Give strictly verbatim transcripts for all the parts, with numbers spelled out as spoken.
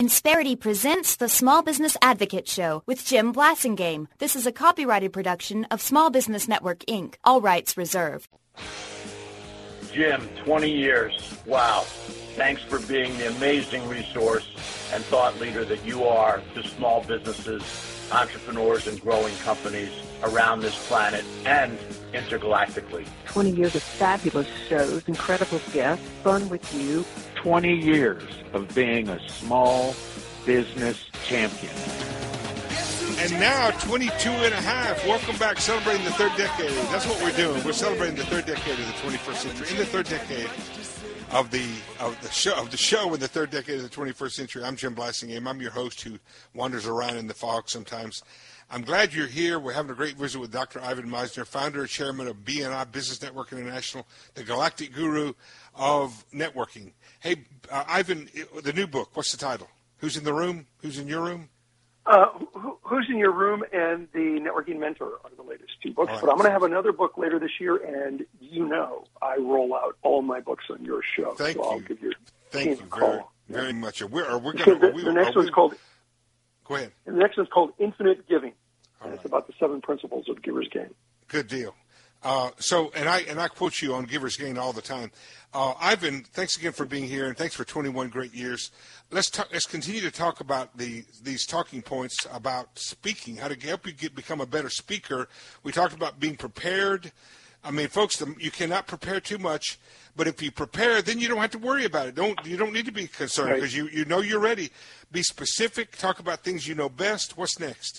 Insperity presents the Small Business Advocate Show with Jim Blasingame. This is a copyrighted production of Small Business Network, Incorporated. All rights reserved. Jim, twenty years. Wow. Thanks for being the amazing resource and thought leader that you are to small businesses, entrepreneurs, and growing companies around this planet and intergalactically. twenty years of fabulous shows, incredible guests, fun with you. twenty years of being a small business champion. And now, twenty-two and a half. Welcome back, celebrating the third decade. That's what we're doing. We're celebrating the third decade of the twenty-first century. In the third decade of the of the show of the show in the third decade of the twenty-first century, I'm Jim Blasingame. I'm your host who wanders around in the fog sometimes. I'm glad you're here. We're having a great visit with Doctor Ivan Misner, founder and chairman of B N I, Business Network International, the galactic guru of networking. Hey, uh, Ivan, the new book, what's the title? Who's in the room? Who's in your room? Uh, who, who's in your room and the Networking Mentor are the latest two books. Right. But I'm going to have another book later this year, and you know I roll out all my books on your show. Thank so you. I'll give your Thank you a very, call. very much. We're, are we So gonna, the, are we, the next are one's we, called. Go ahead. The next one's called Infinite Giving, and right. It's about the seven principles of Giver's Gain. Good deal. Uh, so, and I and I quote you on Giver's Gain all the time. Uh, Ivan, thanks again for being here, and thanks for twenty-one great years. Let's talk, let's continue to talk about the these talking points about speaking, how to help you get become a better speaker. We talked about being prepared. I mean, folks, the, you cannot prepare too much, but if you prepare, then you don't have to worry about it. Don't you don't need to be concerned because right. you, you know you're ready. Be specific. Talk about things you know best. What's next?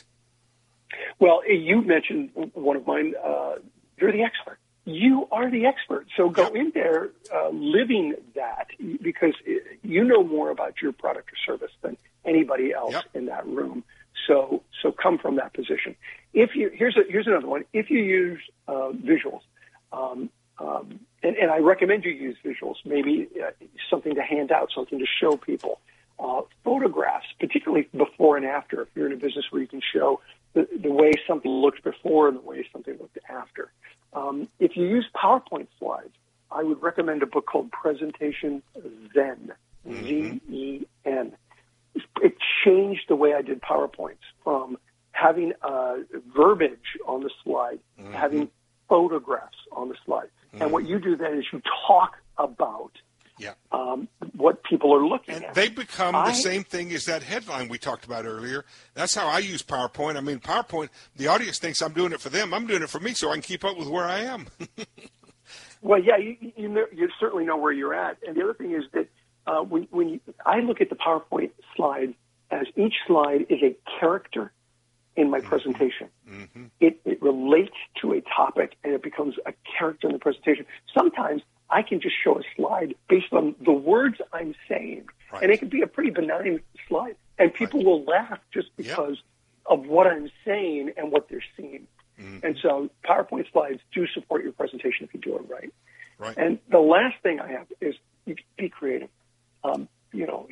Well, you mentioned one of mine. Uh, you're the expert. You are the expert. So go yep. in there uh, living that because you know more about your product or service than anybody else yep. in that room. So so come from that position. If you here's a, here's another one. If you use uh, visuals, um, um, and, and I recommend you use visuals, maybe uh, something to hand out, something to show people. Uh, photographs, particularly before and after, if you're in a business where you can show the, the way something looked before and the way something looked after. Um, if you use PowerPoint slides, I would recommend a book called Presentation Zen, mm-hmm. Z E N. It changed the way I did PowerPoints from having uh, verbiage on the slide mm-hmm. to having photographs on the slide. Mm-hmm. And what you do then is you talk about yeah. um, what people are looking and at. They become I, the same thing as that headline we talked about earlier. That's how I use PowerPoint. I mean, PowerPoint, the audience thinks I'm doing it for them. I'm doing it for me so I can keep up with where I am. Well, yeah, you, you, know, you certainly know where you're at. And the other thing is that uh, when, when you, I look at the PowerPoint slide as each slide is a character in my mm-hmm. presentation. Mm-hmm. It, it relates to a topic, and it becomes a character in the presentation. Sometimes I can just show a slide based on the words I'm saying, right. and it can be a pretty benign slide, and people right. will laugh just because yep. of what I'm saying and what they're seeing. Mm-hmm. And so PowerPoint slides do support your presentation if you do it right. right. And the last thing I have is be creative. Um, you know,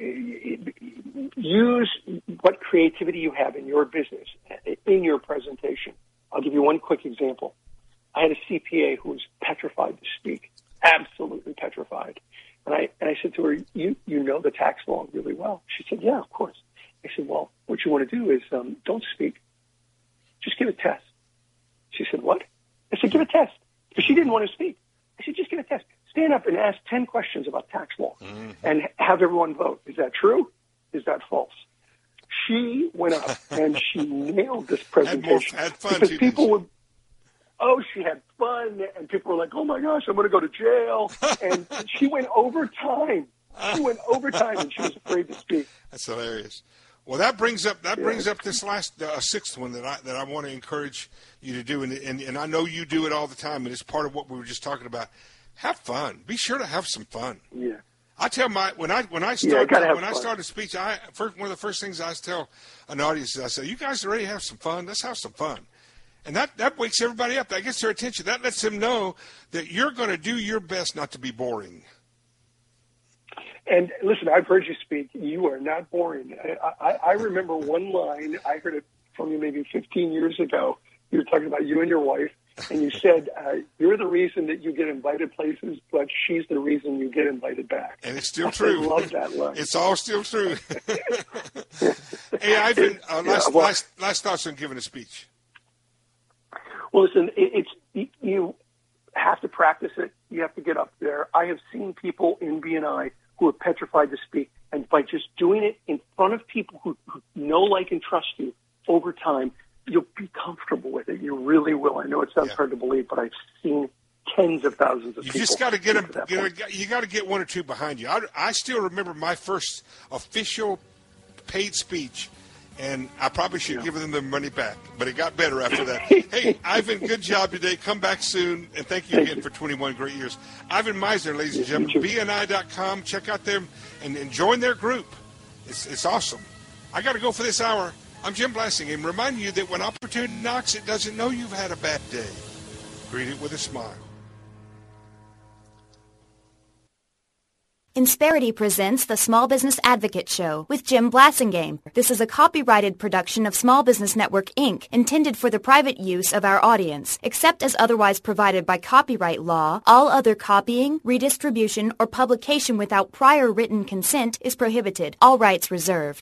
use what creativity you have in your business in your presentation. I'll give you one quick example. I had a C P A who was petrified to speak. Absolutely petrified. And I and I said to her, you you know the tax law really well. She said, yeah, of course. I said, well, what you want to do is um, don't speak. Just give a test. She said, what? I said, give a test. Because she didn't want to speak. I said, just give a test. Stand up and ask ten questions about tax law mm-hmm. and have everyone vote. Is that true? Is that false? She went up and she nailed this presentation. Had more, had fun, because people would Oh, she had fun, and people were like, oh, my gosh, I'm going to go to jail. And she went over time. She went over time, and she was afraid to speak. That's hilarious. Well, that brings up that yeah. brings up this last uh, sixth one that I that I want to encourage you to do, and, and and I know you do it all the time, and it's part of what we were just talking about. Have fun. Be sure to have some fun. Yeah. I tell my when I when I start yeah, when I start a speech, I first one of the first things I tell an audience is I say, you guys are ready to have some fun. Let's have some fun. And that, that wakes everybody up. That gets their attention. That lets them know that you're going to do your best not to be boring. And listen, I've heard you speak. You are not boring. I, I, I remember one line. I heard it from you maybe fifteen years ago. You were talking about you and your wife, and you said, uh, you're the reason that you get invited places, but she's the reason you get invited back. And it's still true. I love that line. It's all still true. hey, Ivan, uh, last, yeah, well, last, last thoughts on giving a speech. Well, listen, it, it's you have to practice it. You have to get up there. I have seen people in B N I who are petrified to speak, and by just doing it in front of people who, who know, like, and trust you over time, you'll be comfortable with it. You really will. I know it sounds Yeah. hard to believe, but I've seen tens of thousands of You people. just got to get them. that You, know, point. you got to get one or two behind you. I, I still remember my first official paid speech, and I probably should Yeah. give them their money back, but it got better after that. Hey, Ivan, good job today. Come back soon, and thank you Thank again you. for twenty-one great years. Ivan Misner, ladies and Yes, you gentlemen, too. B N I dot com. Check out them and, and join their group. It's, it's awesome. I got to go for this hour. I'm Jim Blasingame, reminding you that when opportunity knocks, it doesn't know you've had a bad day. Greet it with a smile. Insperity presents the Small Business Advocate Show with Jim Blasingame. This is a copyrighted production of Small Business Network, Incorporated, intended for the private use of our audience. Except as otherwise provided by copyright law, all other copying, redistribution, or publication without prior written consent is prohibited. All rights reserved.